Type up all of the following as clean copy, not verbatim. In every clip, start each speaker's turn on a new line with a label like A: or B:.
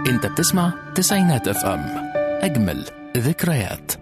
A: انت بتسمع تسعينات اف ام، اجمل ذكريات.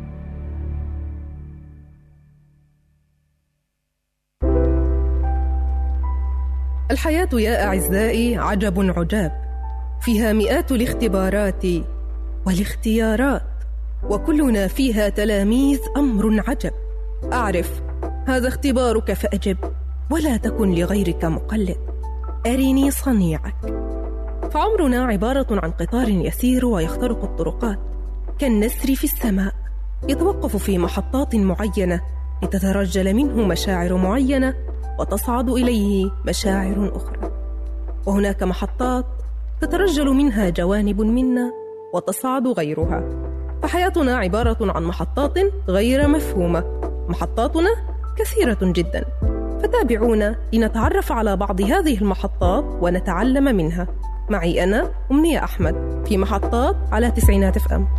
B: الحياة يا أعزائي عجب عجاب، فيها مئات الاختبارات والاختيارات، وكلنا فيها تلاميذ أمر عجب. أعرف هذا اختبارك فأجب، ولا تكن لغيرك مقلد، أرني صنيعك. فعمرنا عبارة عن قطار يسير ويخترق الطرقات كالنسر في السماء، يتوقف في محطات معينة لتترجل منه مشاعر معينة وتصعد إليه مشاعر أخرى، وهناك محطات تترجل منها جوانب منا وتصعد غيرها. فحياتنا عبارة عن محطات غير مفهومة، محطاتنا كثيرة جدا، فتابعونا لنتعرف على بعض هذه المحطات ونتعلم منها. معي أنا أمنية أحمد في محطات على تسعينات اف ام.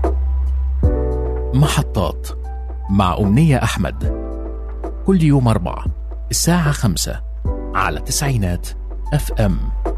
A: محطات مع أمنية أحمد، كل يوم 4 الساعة 5 على تسعينات اف ام.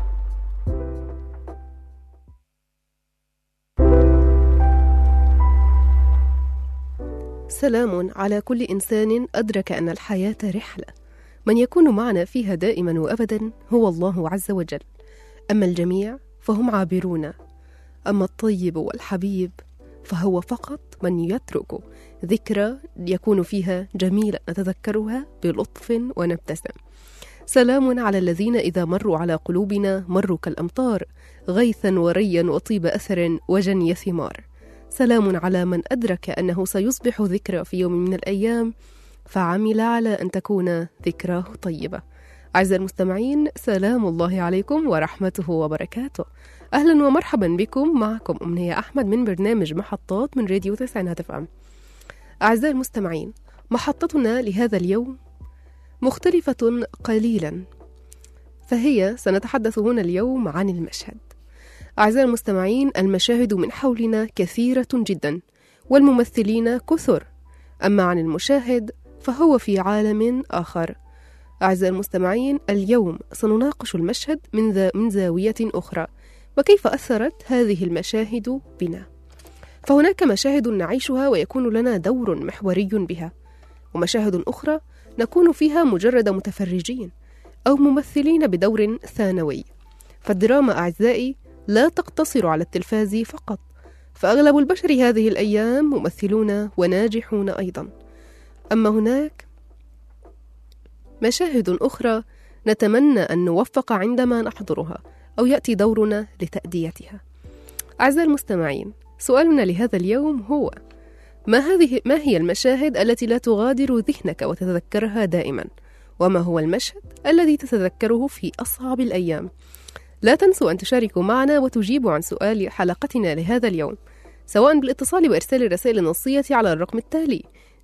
B: سلام على كل إنسان أدرك أن الحياة رحلة، من يكون معنا فيها دائما وأبدا هو الله عز وجل، أما الجميع فهم عابرون، أما الطيب والحبيب فهو فقط من يترك ذكرى يكون فيها جميلة نتذكرها بلطف ونبتسم. سلام على الذين إذا مروا على قلوبنا مروا كالأمطار، غيثا وريا وطيب أثر وجني ثمار. سلام على من أدرك أنه سيصبح ذكرى في يوم من الأيام فعمل على أن تكون ذكراه طيبة. أعزائي المستمعين، سلام الله عليكم ورحمته وبركاته. أهلا ومرحبا بكم، معكم أمنية أحمد من برنامج محطات من راديو تسعينات اف ام. أعزائي المستمعين، محطتنا لهذا اليوم مختلفة قليلا، فهي سنتحدث هنا اليوم عن المشهد. أعزائي المستمعين، المشاهد من حولنا كثيرة جدا والممثلين كثر، أما عن المشاهد فهو في عالم آخر. أعزائي المستمعين، اليوم سنناقش المشهد من زاوية أخرى، وكيف أثرت هذه المشاهد بنا. فهناك مشاهد نعيشها ويكون لنا دور محوري بها، ومشاهد أخرى نكون فيها مجرد متفرجين أو ممثلين بدور ثانوي. فالدراما أعزائي لا تقتصر على التلفاز فقط، فأغلب البشر هذه الأيام ممثلون وناجحون أيضا. أما هناك مشاهد أخرى نتمنى أن نوفق عندما نحضرها أو يأتي دورنا لتأديتها. أعزائي المستمعين، سؤالنا لهذا اليوم هو: ما هي المشاهد التي لا تغادر ذهنك وتتذكرها دائما؟ وما هو المشهد الذي تتذكره في أصعب الأيام؟ لا تنسوا أن تشاركوا معنا وتجيبوا عن سؤال حلقتنا لهذا اليوم، سواء بالاتصال وإرسال الرسائل النصية على الرقم التالي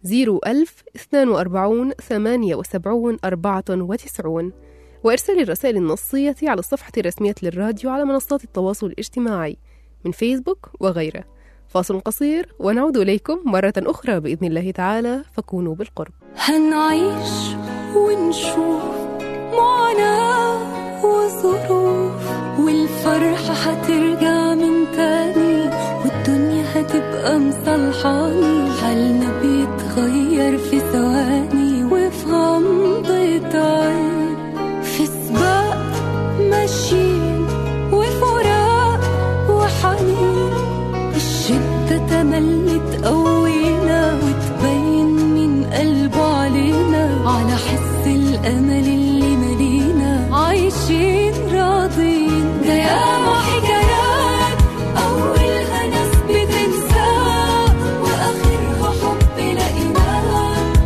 B: 01042 78 94، وإرسال الرسائل النصية على الصفحة الرسمية للراديو على منصات التواصل الاجتماعي من فيسبوك وغيره. فاصل قصير ونعود إليكم مرة أخرى بإذن الله تعالى، فكونوا بالقرب.
C: هنعيش ونشوف معاناة وظروف، والفرحة هترجع من تاني، والدنيا هتبقى مصلحاني، حالنا بيتغير في ثواني وفي غمضة عين، في سباق ماشيين وفراق وحنين، الشدة تملي تقوينا وتبين من قلبه علينا، على حس الأمل اللي ملينا عايشين راضين. ده ياما حكايات أولها ناس بتنسى وآخرها حب لقيناه،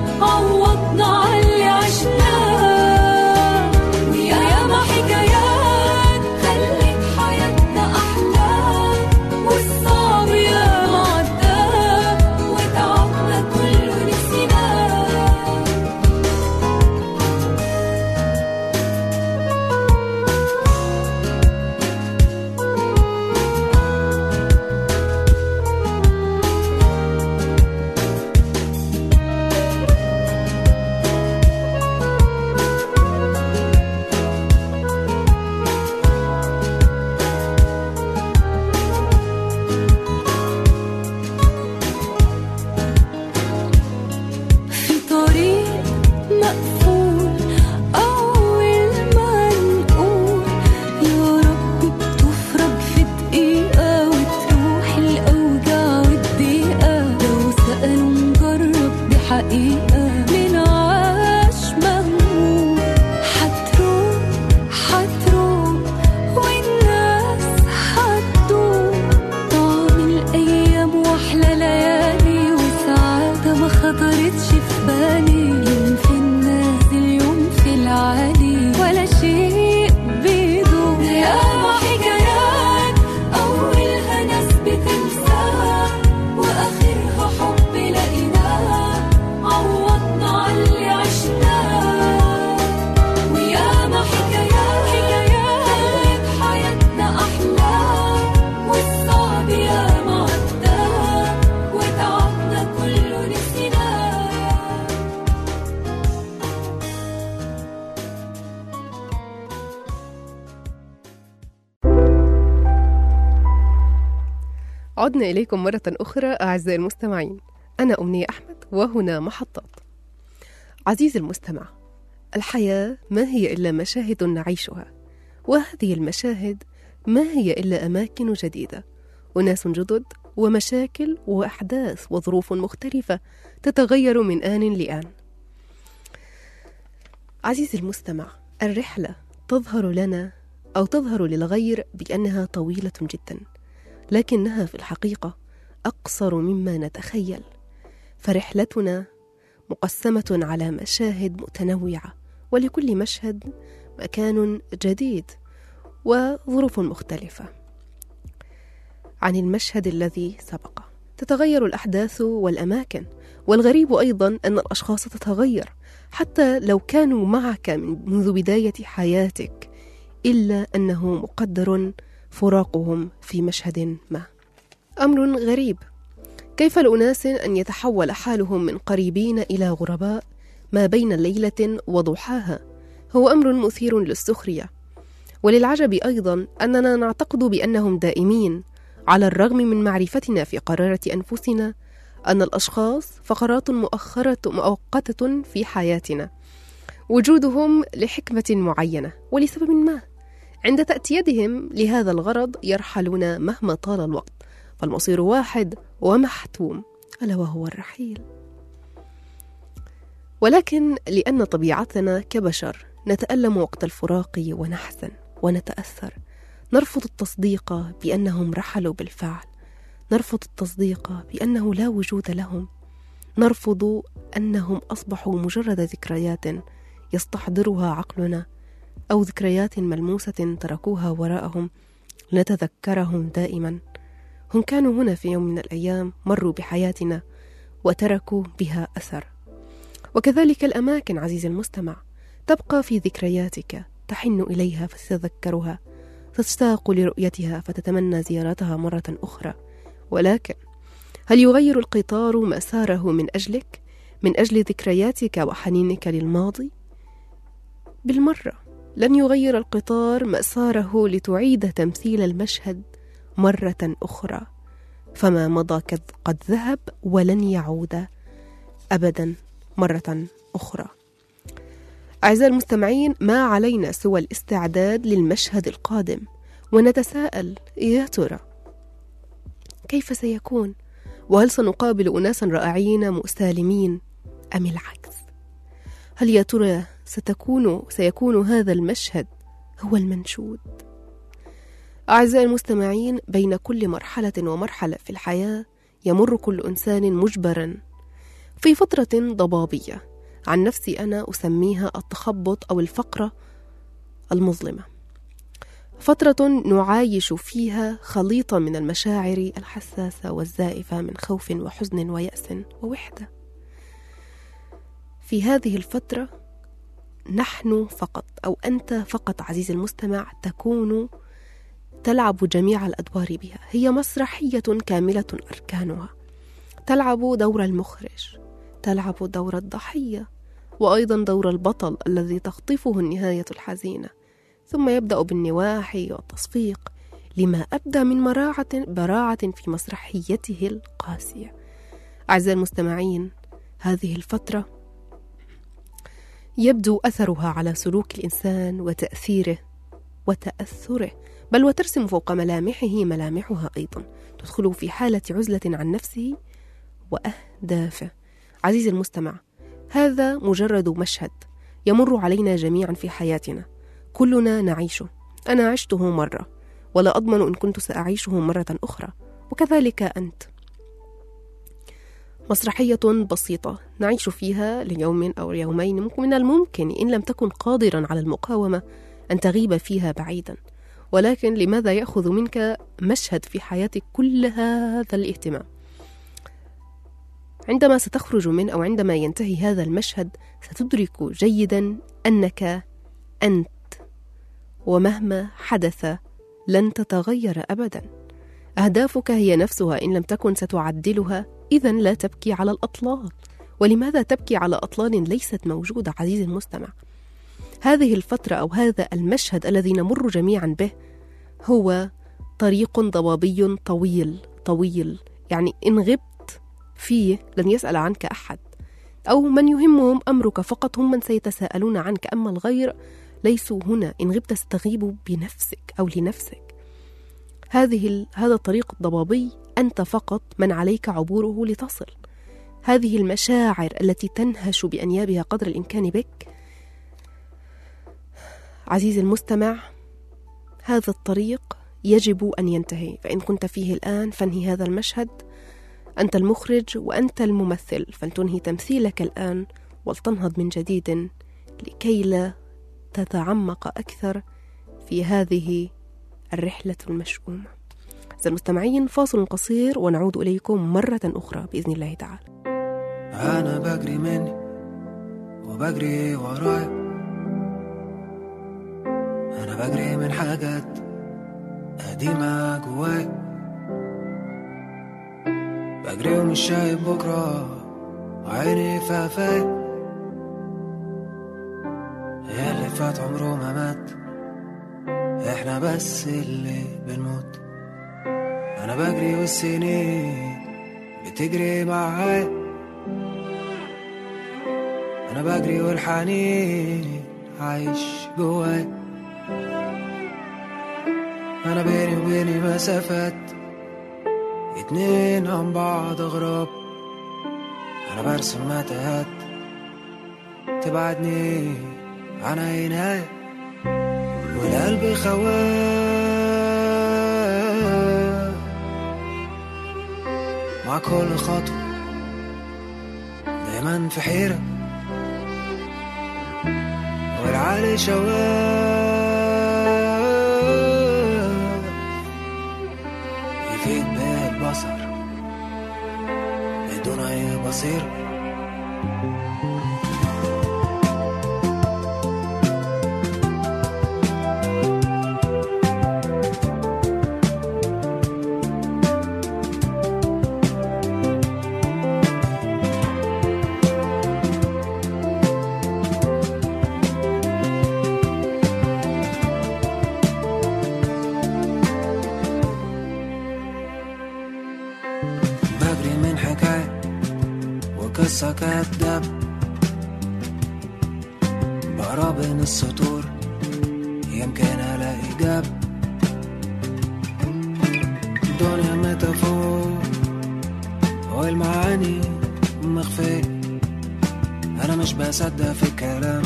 B: عدنا إليكم مرة أخرى أعزائي المستمعين. أنا أمنية أحمد وهنا محطات. عزيزي المستمع، الحياة ما هي إلا مشاهد نعيشها، وهذه المشاهد ما هي إلا أماكن جديدة، وناس جدد، ومشاكل وأحداث وظروف مختلفة تتغير من آن لآن. عزيزي المستمع، الرحلة تظهر لنا أو تظهر للغير بأنها طويلة جدا، لكنها في الحقيقة أقصر مما نتخيل، فرحلتنا مقسمة على مشاهد متنوعة، ولكل مشهد مكان جديد وظروف مختلفة عن المشهد الذي سبق. تتغير الأحداث والأماكن، والغريب أيضا أن الأشخاص تتغير حتى لو كانوا معك منذ بداية حياتك، إلا أنه مقدر فراقهم في مشهد ما. أمر غريب، كيف لأناس أن يتحول حالهم من قريبين إلى غرباء ما بين ليلة وضحاها؟ هو أمر مثير للسخرية، وللعجب أيضا أننا نعتقد بأنهم دائمين، على الرغم من معرفتنا في قرارة أنفسنا أن الأشخاص فقرات مؤقتة في حياتنا، وجودهم لحكمة معينة ولسبب ما. عند تأتي يدهم لهذا الغرض يرحلون مهما طال الوقت، فالمصير واحد ومحتوم، ألا وهو الرحيل. ولكن لأن طبيعتنا كبشر نتألم وقت الفراق ونحزن ونتأثر، نرفض التصديق بأنهم رحلوا بالفعل، نرفض التصديق بأنه لا وجود لهم، نرفض أنهم أصبحوا مجرد ذكريات يستحضرها عقلنا، أو ذكريات ملموسة تركوها وراءهم لنتذكرهم دائما. هم كانوا هنا في يوم من الأيام، مروا بحياتنا وتركوا بها أثر. وكذلك الأماكن عزيزي المستمع، تبقى في ذكرياتك، تحن إليها فتتذكرها، تشتاق لرؤيتها فتتمنى زيارتها مرة أخرى. ولكن هل يغير القطار مساره من أجلك، من أجل ذكرياتك وحنينك للماضي؟ بالمرة لن يغير القطار مساره لتعيد تمثيل المشهد مرة أخرى، فما مضى قد ذهب ولن يعود أبدا مرة أخرى. أعزائي المستمعين، ما علينا سوى الاستعداد للمشهد القادم، ونتساءل: يا ترى كيف سيكون؟ وهل سنقابل أناسا رائعين مسالمين أم العكس؟ هل يا ترى سيكون هذا المشهد هو المنشود؟ أعزائي المستمعين، بين كل مرحلة ومرحلة في الحياة يمر كل إنسان مجبرا في فترة ضبابية، عن نفسي أنا أسميها التخبط أو الفقرة المظلمة، فترة نعايش فيها خليطة من المشاعر الحساسة والزائفة من خوف وحزن ويأس ووحدة. في هذه الفترة نحن فقط، أو أنت فقط عزيزي المستمع، تكون تلعب جميع الأدوار بها. هي مسرحية كاملة أركانها، تلعب دور المخرج، تلعب دور الضحية، وأيضا دور البطل الذي تخطفه النهاية الحزينة، ثم يبدأ بالنواحي والتصفيق لما أبدى من براعة في مسرحيته القاسية. أعزائي المستمعين، هذه الفترة يبدو أثرها على سلوك الإنسان وتأثيره وتأثره، بل وترسم فوق ملامحها أيضا، تدخل في حالة عزلة عن نفسه وأهدافه. عزيزي المستمع، هذا مجرد مشهد يمر علينا جميعا في حياتنا، كلنا نعيشه. أنا عشته مرة، ولا أضمن إن كنت سأعيشه مرة أخرى، وكذلك أنت. مسرحية بسيطة نعيش فيها ليوم أو يومين، من الممكن إن لم تكن قادرا على المقاومة أن تغيب فيها بعيدا، ولكن لماذا يأخذ منك مشهد في حياتك كل هذا الاهتمام؟ عندما ستخرج من أو عندما ينتهي هذا المشهد ستدرك جيدا أنك أنت، ومهما حدث لن تتغير أبدا. أهدافك هي نفسها، إن لم تكن ستعدلها إذن لا تبكي على الأطلال. ولماذا تبكي على أطلال ليست موجودة عزيزي المستمع؟ هذه الفترة أو هذا المشهد الذي نمر جميعا به هو طريق ضبابي طويل طويل، يعني إن غبت فيه لن يسأل عنك أحد، أو من يهمهم أمرك فقط هم من سيتساءلون عنك، أما الغير ليسوا هنا. إن غبت ستغيب بنفسك أو لنفسك. هذا الطريق الضبابي أنت فقط من عليك عبوره لتصل. هذه المشاعر التي تنهش بأنيابها قدر الإمكان بك، عزيزي المستمع، هذا الطريق يجب أن ينتهي. فإن كنت فيه الآن فانهي هذا المشهد. أنت المخرج وأنت الممثل، فلتنهي تمثيلك الآن ولتنهض من جديد لكي لا تتعمق أكثر في هذه الرحلة المشؤومة. أعزائي المستمعين، فاصل قصير ونعود إليكم مرة أخرى بإذن الله تعالى.
D: أنا بجري مني وبجري ورايا، أنا بجري من حاجات قديمة جوايا، بجري ومش شايف بكرة وعيني في قفايا. اللي فات عمره ما مات، احنا بس اللي بنموت. أنا بجري والسنين بتجري معايا، أنا بجري والحنين عايش جوايا. أنا بيني وبيني مسافات، اتنين عن بعض غراب. أنا برسم متاهات تبعدني عن عيناي، والقلب خواف مع كل خطوة، دايما في حيرة، والعالي شواف يفيد بالبصر بدون أي بصيرة. بجري من حكاية وقصة كداب، بقرا بين السطور يمكن ألاقي جاب. الدنيا ميتافور والمعاني مخفية، أنا مش بصدق في الكلام،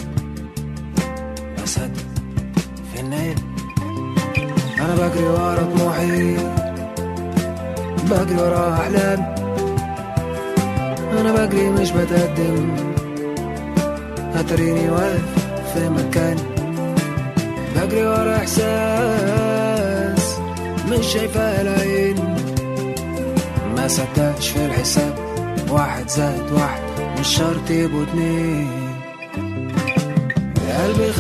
D: بصدق في النية. أنا بجري ورا طموحي، بجري ورا أحلامي، أنا بجري مش بتقدم، هتريني واقف في مكاني. بجري ورا إحساس مش شايفة العين، ما صدقش في الحساب، 1 زائد 1 مش شرط يبقوا 2. قلبي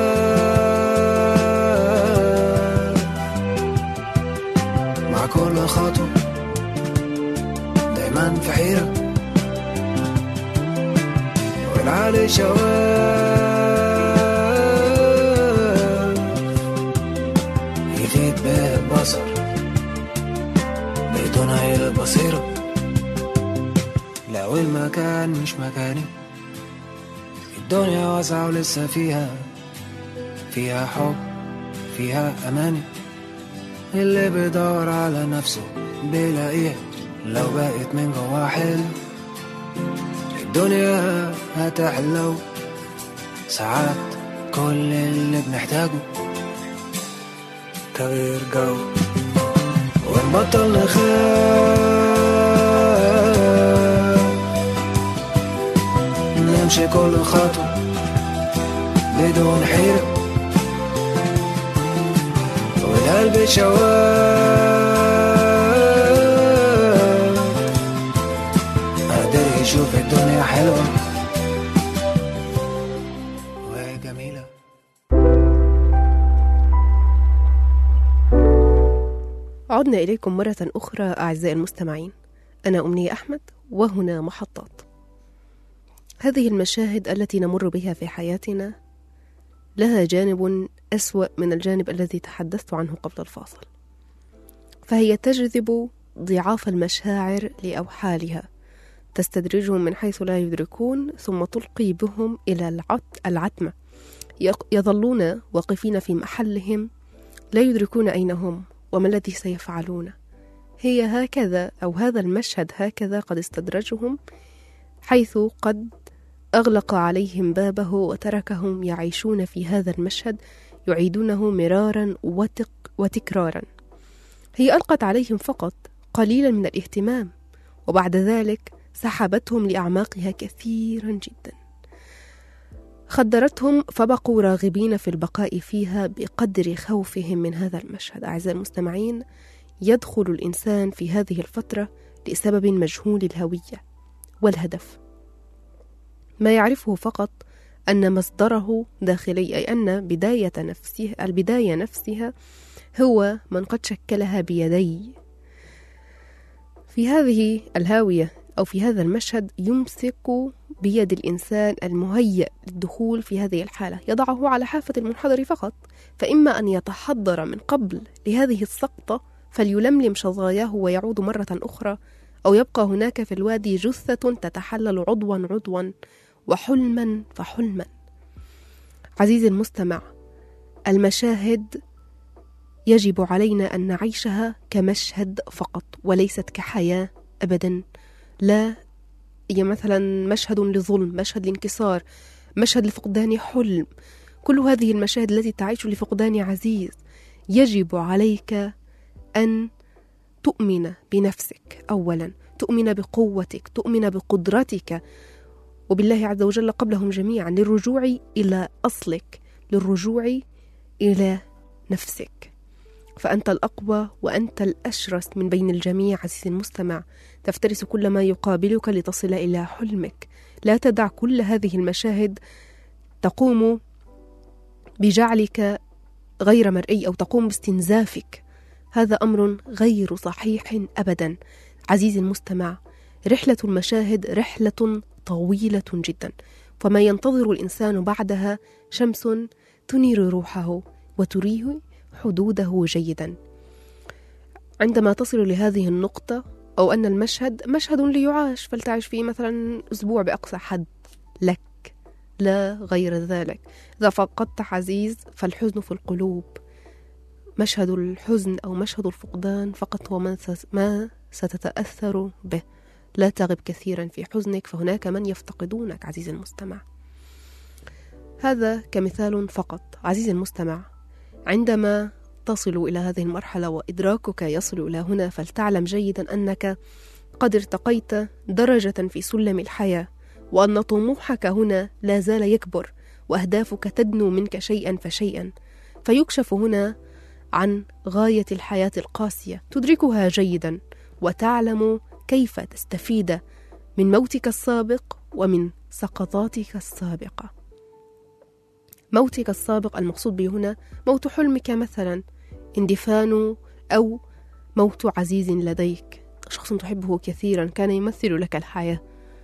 D: خواف مع كل خطوة، دايما في حيرة، والعالي شواف يفيد بالبصر بدون أي بصيرة. لو المكان مش مكاني، الدنيا واسعة ولسه فيها حب، فيها أماني. اللي بيدور على نفسه بيلاقيه، لو بقيت من جوا حلو الدنيا هتحلو. ساعات كل اللي بنحتاجه تغيير جو، ونبطل نخاف، نمشي كل خطوة بدون حيرة، والقلب شواف قادر يشوف الدنيا حلوة وجميلة.
B: عدنا إليكم مرة أخرى أعزائي المستمعين، أنا أمنية أحمد وهنا محطات. هذه المشاهد التي نمر بها في حياتنا لها جانب أسوأ من الجانب الذي تحدثت عنه قبل الفاصل، فهي تجذب ضعاف المشاعر لأوحالها، تستدرجهم من حيث لا يدركون ثم تلقي بهم إلى العتمة، يظلون واقفين في محلهم لا يدركون أين هم وما الذي سيفعلون. هي هكذا، أو هذا المشهد هكذا قد استدرجهم، حيث قد أغلق عليهم بابه وتركهم يعيشون في هذا المشهد يعيدونه مرارا وتكرارا. هي ألقت عليهم فقط قليلا من الاهتمام، وبعد ذلك سحبتهم لأعماقها كثيرا جدا، خدرتهم فبقوا راغبين في البقاء فيها بقدر خوفهم من هذا المشهد. أعزائي المستمعين، يدخل الإنسان في هذه الفترة لسبب مجهول الهوية والهدف، ما يعرفه فقط أن مصدره داخلي، أي أن البداية نفسها هو من قد شكلها بيدي. في هذه الهاوية أو في هذا المشهد يمسك بيد الإنسان المهيأ للدخول في هذه الحالة، يضعه على حافة المنحدر فقط، فإما أن يتحضر من قبل لهذه السقطة فليلملم شظاياه ويعود مرة أخرى، أو يبقى هناك في الوادي جثة تتحلل عضوا وحلما فحلما. عزيزي المستمع، المشاهد يجب علينا أن نعيشها كمشهد فقط وليست كحياة أبدا. لا، هي مثلا مشهد لظلم، مشهد لانكسار، مشهد لفقدان حلم، كل هذه المشاهد التي تعيش لفقدان عزيز. يجب عليك أن تؤمن بنفسك أولا، تؤمن بقوتك، تؤمن بقدرتك وبالله عز وجل قبلهم جميعا، للرجوع إلى أصلك، للرجوع إلى نفسك، فأنت الأقوى وأنت الأشرس من بين الجميع. عزيزي المستمع، تفترس كل ما يقابلك لتصل إلى حلمك. لا تدع كل هذه المشاهد تقوم بجعلك غير مرئي أو تقوم باستنزافك، هذا أمر غير صحيح أبدا. عزيزي المستمع، رحلة المشاهد رحلة طويلة جدا، فما ينتظر الإنسان بعدها شمس تنير روحه وتريه حدوده جيدا. عندما تصل لهذه النقطة، أو أن المشهد مشهد ليعاش فلتعيش فيه مثلا أسبوع بأقصى حد لك، لا غير ذلك. إذا فقدت عزيز فالحزن في القلوب، مشهد الحزن أو مشهد الفقدان فقط هو ما ستتأثر به. لا تغب كثيرا في حزنك، فهناك من يفتقدونك عزيزي المستمع. هذا كمثال فقط. عزيزي المستمع، عندما تصل إلى هذه المرحلة وإدراكك يصل إلى هنا، فلتعلم جيدا أنك قد ارتقيت درجة في سلم الحياة، وأن طموحك هنا لا زال يكبر، وأهدافك تدنو منك شيئا فشيئا، فيكشف هنا عن غاية الحياة القاسية تدركها جيدا، وتعلم كيف تستفيد من موتك السابق ومن سقطاتك السابقة. موتك السابق المقصود به هنا موت حلمك مثلا، اندفان أو موت عزيز لديك، شخص تحبه كثيرا كان يمثل لك الحياة.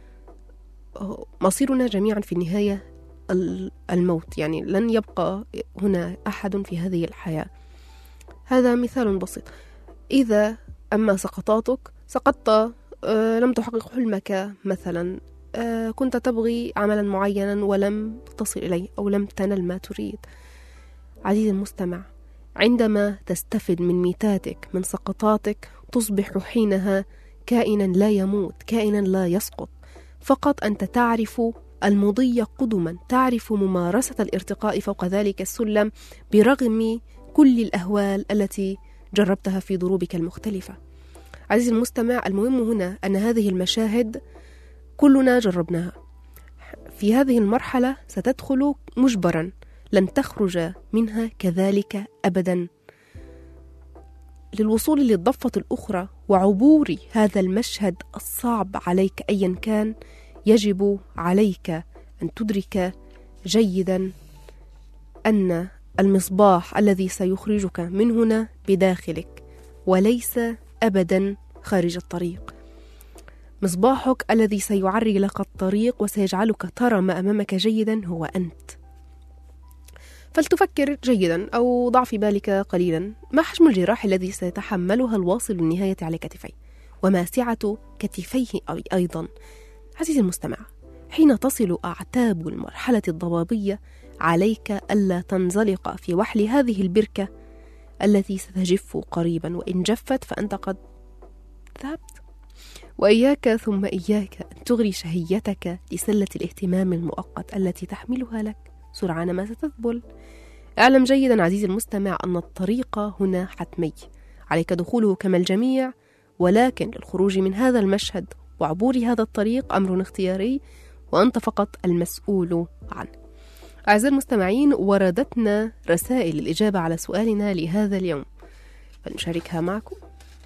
B: مصيرنا جميعا في النهاية الموت، يعني لن يبقى هنا أحد في هذه الحياة. هذا مثال بسيط. إذا أما سقطاتك، سقطت لم تحقق حلمك مثلا، كنت تبغي عملا معينا ولم تصل إليه أو لم تنل ما تريد. عزيزي المستمع، عندما تستفد من ميتاتك، من سقطاتك، تصبح حينها كائنا لا يموت، كائنا لا يسقط، فقط أنت تعرف المضي قدما، تعرف ممارسة الارتقاء فوق ذلك السلم برغم كل الأهوال التي جربتها في ضروبك المختلفة. عزيزي المستمع، المهم هنا أن هذه المشاهد كلنا جربناها. في هذه المرحلة ستدخل مجبرا، لن تخرج منها كذلك أبدا. للوصول للضفة الأخرى وعبور هذا المشهد الصعب عليك أيا كان، يجب عليك أن تدرك جيدا أن المصباح الذي سيخرجك من هنا بداخلك وليس أبدا خارج الطريق. مصباحك الذي سيعري لك الطريق وسيجعلك ترى ما أمامك جيدا هو أنت. فلتفكر جيدا أو ضع في بالك قليلا ما حجم الجراح الذي سيتحملها الواصل للنهاية على كتفيه. وماسعة كتفيه أيضا. عزيزي المستمع، حين تصل أعتاب المرحلة الضبابية عليك ألا تنزلق في وحل هذه البركة التي ستجف قريبا، وإن جفت فأنت قد ذهبت. وإياك ثم إياك أن تغري شهيتك لسلة الاهتمام المؤقت التي تحملها لك سرعان ما ستذبل. اعلم جيدا عزيزي المستمع أن الطريق هنا حتمي، عليك دخوله كما الجميع، ولكن للخروج من هذا المشهد وعبور هذا الطريق أمر اختياري، وأنت فقط المسؤول عنه. أعزائي المستمعين، وردتنا رسائل الإجابة على سؤالنا لهذا اليوم، فنشاركها معكم.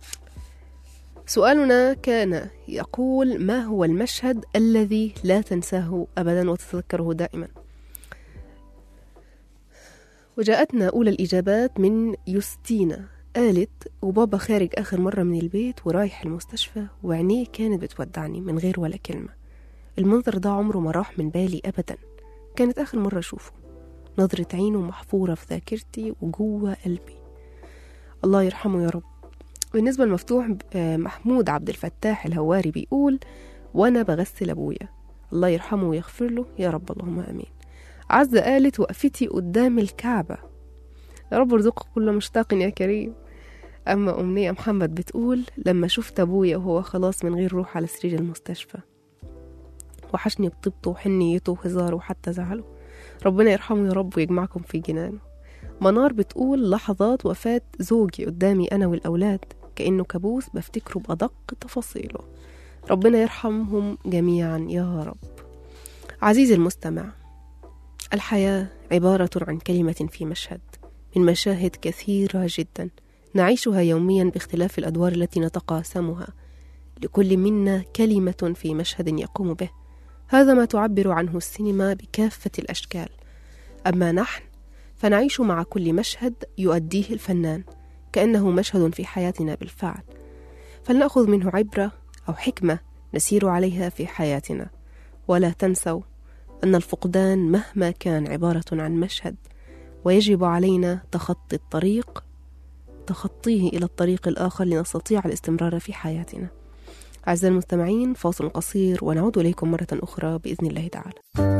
B: سؤالنا كان يقول: ما هو المشهد الذي لا تنساه أبدا وتتذكره دائما؟ وجاءتنا أولى الإجابات من يوستينا، قالت: وبابا خارج آخر مرة من البيت ورايح المستشفى وعينيه كانت بتودعني من غير ولا كلمة. المنظر ده عمره ما راح من بالي أبدا، كانت آخر مرة أشوفه، نظرة عينه محفورة في ذاكرتي وجوه قلبي. الله يرحمه يا رب. بالنسبة لمفتوح محمود عبد الفتاح الهواري بيقول: وأنا بغسل أبويا، الله يرحمه ويغفر له يا رب، اللهم آمين. عزة قالت: وقفتي قدام الكعبة، يا رب ارزقك كل مشتاق يا كريم. أما أمنية محمد بتقول: لما شفت أبويا وهو خلاص من غير روح على سرير المستشفى، وحشني بطيبته وحنيته وهزاره وحتى زعله، ربنا يرحمه يا رب ويجمعكم في جنانه. منار بتقول: لحظات وفاة زوجي قدامي أنا والأولاد كأنه كابوس بفتكره بأدق تفاصيله، ربنا يرحمهم جميعا يا رب. عزيزي المستمع، الحياة عبارة عن كلمة في مشهد من مشاهد كثيرة جدا نعيشها يوميا باختلاف الأدوار التي نتقاسمها، لكل منا كلمة في مشهد يقوم به. هذا ما تعبر عنه السينما بكافة الأشكال. أما نحن فنعيش مع كل مشهد يؤديه الفنان كأنه مشهد في حياتنا بالفعل، فلنأخذ منه عبرة أو حكمة نسير عليها في حياتنا. ولا تنسوا أن الفقدان مهما كان عبارة عن مشهد، ويجب علينا تخطيه إلى الطريق الآخر لنستطيع الاستمرار في حياتنا. أعزائي المستمعين، فاصل قصير ونعود إليكم مرة أخرى بإذن الله تعالى.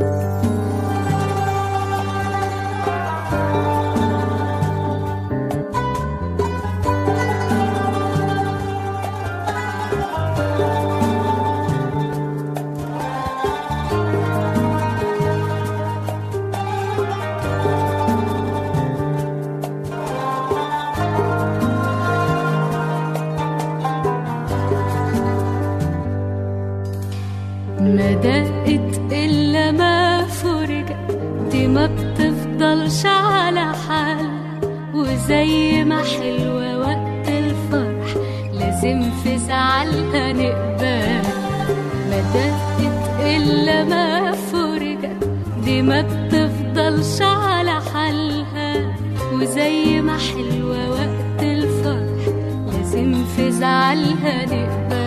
C: ما دقت إلا ما فرجت، دي ما بتفضلش على حال، وزي ما حلوة وقت الفرح لازم في زعلها نقبل. ما دقت إلا ما فرجت، دي ما بتفضلش على حالها، وزي ما حلوة وقت الفرح لازم في زعلها نقبل.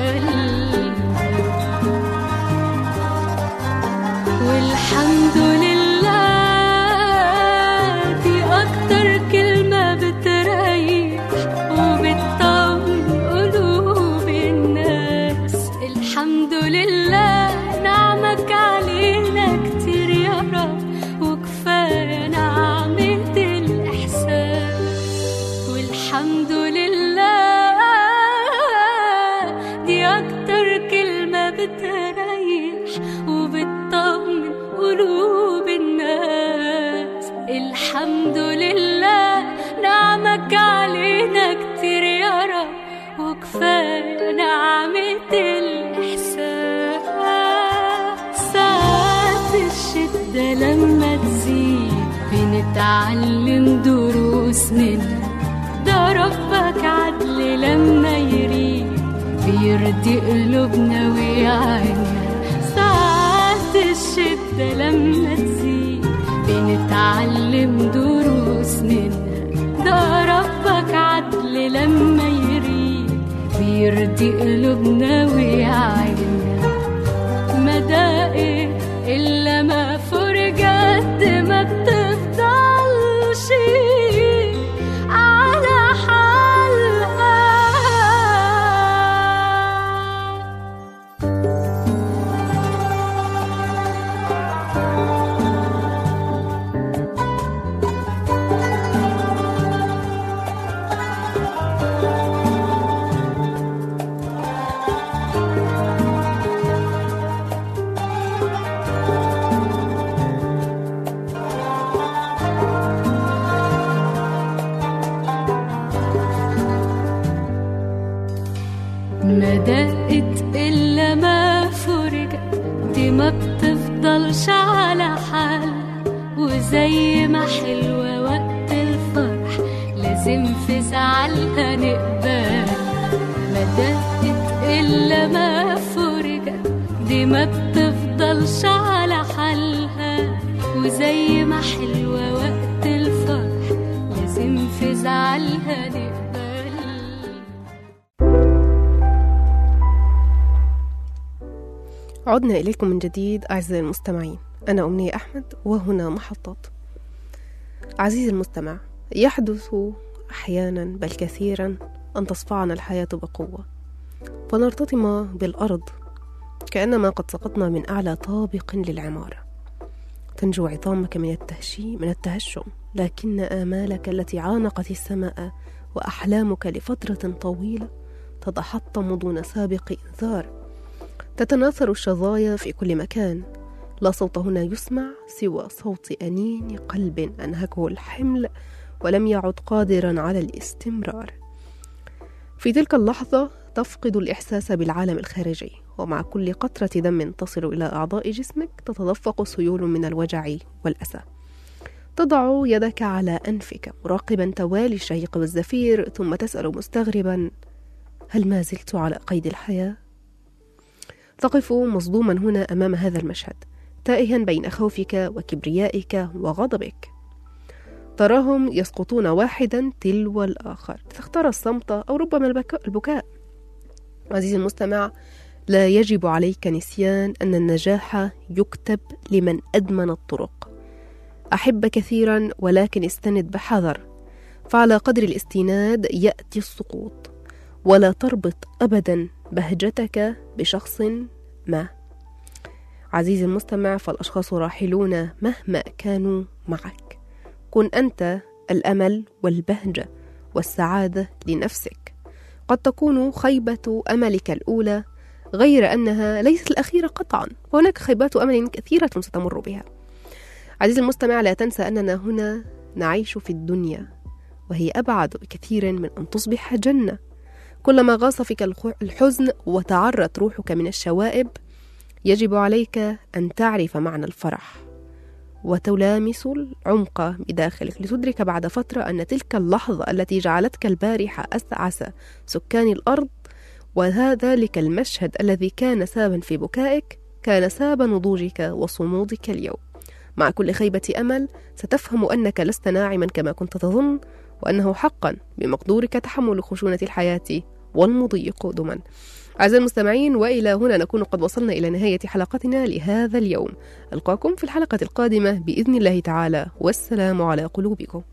C: والحمد لله دي أكتر كلمة بتريح وبتطمن قلوب الناس. الحمد لله نعمك علينا كتير يا رب، وكفاية نعمة الإحسان. والحمد لله دي أكتر كلمة بتريح وبتطمن قلوب الناس. الحمد لله نعمك علينا كتير يا رب، وكفاية نعمة الإحسان. ساعات الشدة لما تزيد بنتعلم دروس منها، ده ربك عدل لما يريد بيرضي قلوبنا ويعيننا. الشدة لما تزيد بنتعلم دروس منها، ده ربك عدل لما يريد بيرضي قلوبنا ويعيننا. ما دقت إلا ما فرجت، ما بتفضلش على حالها، دقت إلا ما فرجت، دي ما بتفضلش على حال، وزي ما حلوة وقت الفرح لازم في زعلها نقبل. ما دقت إلا ما فرجت، دي ما بتفضلش على حالها، وزي ما حلوة وقت الفرح لازم في زعلها نقبل.
B: عدنا إليكم من جديد أعزائي المستمعين، أنا أمنية أحمد وهنا محطات. عزيزي المستمع، يحدث أحيانا بل كثيرا أن تصفعنا الحياة بقوة فنرتطم بالأرض كأنما قد سقطنا من أعلى طابق للعمارة. تنجو عظامك من التهشم، لكن آمالك التي عانقت السماء وأحلامك لفترة طويلة تتحطم دون سابق إنذار. تتناثر الشظايا في كل مكان، لا صوت هنا يسمع سوى صوت أنين قلب أنهكه الحمل ولم يعد قادرا على الاستمرار. في تلك اللحظة تفقد الإحساس بالعالم الخارجي، ومع كل قطرة دم تصل إلى أعضاء جسمك تتدفق سيول من الوجع والأسى. تضع يدك على أنفك مراقبا توالي الشهيق والزفير، ثم تسأل مستغربا: هل ما زلت على قيد الحياة؟ تقف مصدوما هنا أمام هذا المشهد، تائها بين خوفك وكبريائك وغضبك. تراهم يسقطون واحدا تلو الآخر، تختار الصمت أو ربما البكاء. عزيزي المستمع، لا يجب عليك نسيان أن النجاح يكتب لمن أدمن الطرق. أحب كثيرا ولكن استند بحذر، فعلى قدر الاستناد يأتي السقوط. ولا تربط أبدا بهجتك بشخص ما. عزيزي المستمع، فالأشخاص راحلون مهما كانوا معك. كن أنت الأمل والبهجة والسعادة لنفسك. قد تكون خيبة أملك الأولى، غير أنها ليست الأخيرة قطعا، وهناك خيبات أمل كثيرة ستمر بها. عزيزي المستمع، لا تنسى أننا هنا نعيش في الدنيا، وهي أبعد بكثير من أن تصبح جنة. كلما غاص فيك الحزن وتعرت روحك من الشوائب، يجب عليك أن تعرف معنى الفرح وتلامس العمق بداخلك، لتدرك بعد فترة أن تلك اللحظة التي جعلتك البارحة أسعس سكان الأرض، وذلك المشهد الذي كان سببا في بكائك كان سبب نضوجك وصمودك اليوم. مع كل خيبة أمل ستفهم أنك لست ناعما كما كنت تظن، وأنه حقا بمقدورك تحمل خشونة الحياة والمضي قدما. أعزائي المستمعين، وإلى هنا نكون قد وصلنا إلى نهاية حلقتنا لهذا اليوم. ألقاكم في الحلقة القادمة بإذن الله تعالى، والسلام على قلوبكم.